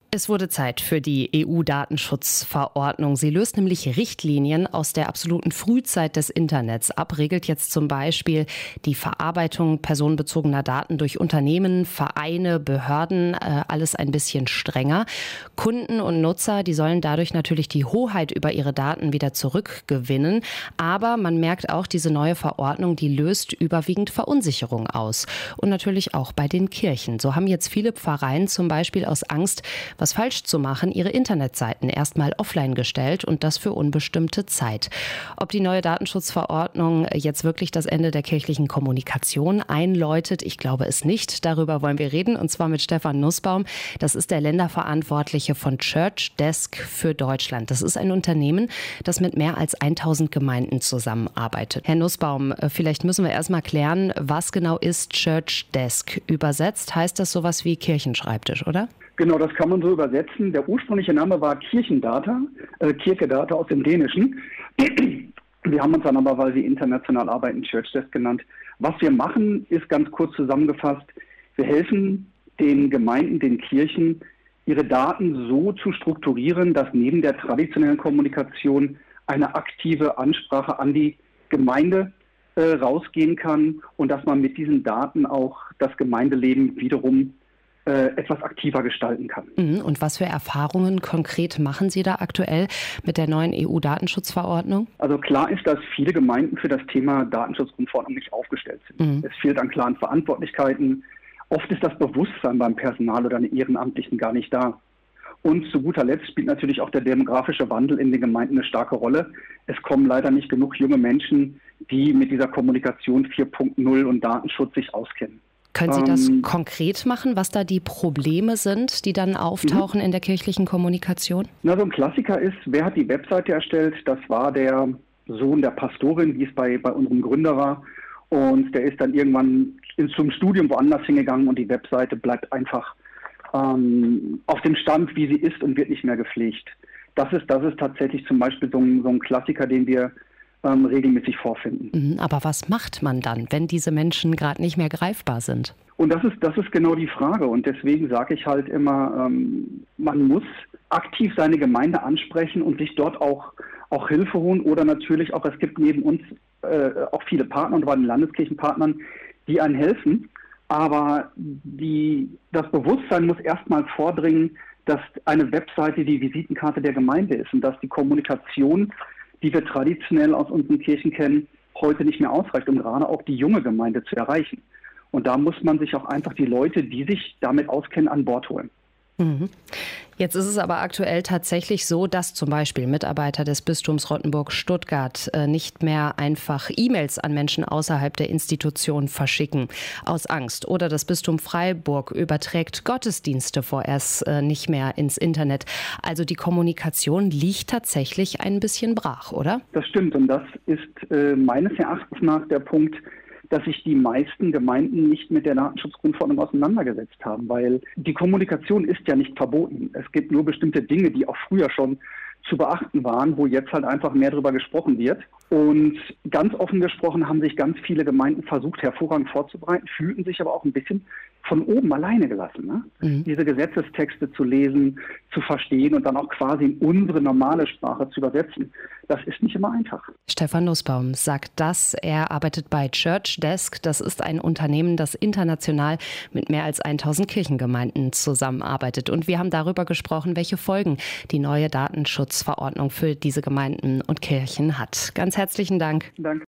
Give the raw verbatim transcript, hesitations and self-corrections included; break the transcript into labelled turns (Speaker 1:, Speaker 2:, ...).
Speaker 1: Es wurde Zeit für die E U-Datenschutzverordnung. Sie löst nämlich Richtlinien aus der absoluten Frühzeit des Internets ab, regelt jetzt zum Beispiel die Verarbeitung personenbezogener Daten durch Unternehmen, Vereine, Behörden, äh, alles ein bisschen strenger. Kunden und Nutzer, die sollen dadurch natürlich die Hoheit über ihre Daten wieder zurückgewinnen. Aber man merkt auch, diese neue Verordnung, die löst überwiegend Verunsicherung aus. Und natürlich auch bei den Kirchen. So haben jetzt viele Pfarreien zum Beispiel aus Angst, was falsch zu machen, ihre Internetseiten erstmal offline gestellt und das für unbestimmte Zeit. Ob die neue Datenschutzverordnung jetzt wirklich das Ende der kirchlichen Kommunikation einläutet, ich glaube es nicht. Darüber wollen wir reden und zwar mit Stefan Nussbaum. Das ist der Länderverantwortliche von Church Desk für Deutschland. Das ist ein Unternehmen, das mit mehr als tausend Gemeinden zusammenarbeitet. Herr Nussbaum, vielleicht müssen wir erstmal klären, was genau ist Church Desk? Übersetzt heißt das sowas wie Kirchenschreibtisch, oder?
Speaker 2: Genau, das kann man so übersetzen. Der ursprüngliche Name war Kirchendata, äh, Kirkedata aus dem Dänischen. Wir haben uns dann aber, weil wir international arbeiten, Church Desk genannt. Was wir machen, ist ganz kurz zusammengefasst, wir helfen den Gemeinden, den Kirchen, ihre Daten so zu strukturieren, dass neben der traditionellen Kommunikation eine aktive Ansprache an die Gemeinde äh, rausgehen kann und dass man mit diesen Daten auch das Gemeindeleben wiederum etwas aktiver gestalten kann.
Speaker 1: Und was für Erfahrungen konkret machen Sie da aktuell mit der neuen E U-Datenschutzverordnung?
Speaker 2: Also klar ist, dass viele Gemeinden für das Thema Datenschutzgrundverordnung nicht aufgestellt sind. Mhm. Es fehlt an klaren Verantwortlichkeiten. Oft ist das Bewusstsein beim Personal oder den Ehrenamtlichen gar nicht da. Und zu guter Letzt spielt natürlich auch der demografische Wandel in den Gemeinden eine starke Rolle. Es kommen leider nicht genug junge Menschen, die mit dieser Kommunikation vier Punkt null und Datenschutz sich auskennen.
Speaker 1: Können Sie das ähm, konkret machen, was da die Probleme sind, die dann auftauchen in der kirchlichen Kommunikation?
Speaker 2: Na, so ein Klassiker ist, wer hat die Webseite erstellt? Das war der Sohn der Pastorin, wie es bei, bei unserem Gründer war. Und der ist dann irgendwann in, zum Studium woanders hingegangen und die Webseite bleibt einfach ähm, auf dem Stand, wie sie ist und wird nicht mehr gepflegt. Das ist, das ist tatsächlich zum Beispiel so ein, so ein Klassiker, den wir Ähm, regelmäßig vorfinden.
Speaker 1: Aber was macht man dann, wenn diese Menschen gerade nicht mehr greifbar sind?
Speaker 2: Und das ist, das ist genau die Frage. Und deswegen sage ich halt immer, ähm, man muss aktiv seine Gemeinde ansprechen und sich dort auch, auch Hilfe holen. Oder natürlich auch, es gibt neben uns äh, auch viele Partner und bei den Landeskirchenpartnern, die einen helfen. Aber die, das Bewusstsein muss erstmal vordringen, dass eine Webseite die Visitenkarte der Gemeinde ist und dass die Kommunikation, die wir traditionell aus unseren Kirchen kennen, heute nicht mehr ausreicht, um gerade auch die junge Gemeinde zu erreichen. Und da muss man sich auch einfach die Leute, die sich damit auskennen, an Bord holen.
Speaker 1: Jetzt ist es aber aktuell tatsächlich so, dass zum Beispiel Mitarbeiter des Bistums Rottenburg-Stuttgart äh, nicht mehr einfach E-Mails an Menschen außerhalb der Institution verschicken, aus Angst. Oder das Bistum Freiburg überträgt Gottesdienste vorerst äh, nicht mehr ins Internet. Also die Kommunikation liegt tatsächlich ein bisschen brach, oder?
Speaker 2: Das stimmt und das ist äh, meines Erachtens nach der Punkt, dass sich die meisten Gemeinden nicht mit der Datenschutzgrundverordnung auseinandergesetzt haben, weil die Kommunikation ist ja nicht verboten. Es gibt nur bestimmte Dinge, die auch früher schon zu beachten waren, wo jetzt halt einfach mehr darüber gesprochen wird. Und ganz offen gesprochen haben sich ganz viele Gemeinden versucht, hervorragend vorzubereiten, fühlten sich aber auch ein bisschen von oben alleine gelassen, ne? Mhm. Diese Gesetzestexte zu lesen, zu verstehen und dann auch quasi in unsere normale Sprache zu übersetzen. Das ist nicht immer einfach.
Speaker 1: Stefan Nussbaum sagt das. Er arbeitet bei Church Desk. Das ist ein Unternehmen, das international mit mehr als tausend Kirchengemeinden zusammenarbeitet. Und wir haben darüber gesprochen, welche Folgen die neue Datenschutzverordnung für diese Gemeinden und Kirchen hat. Ganz herzlichen Dank.
Speaker 2: Danke.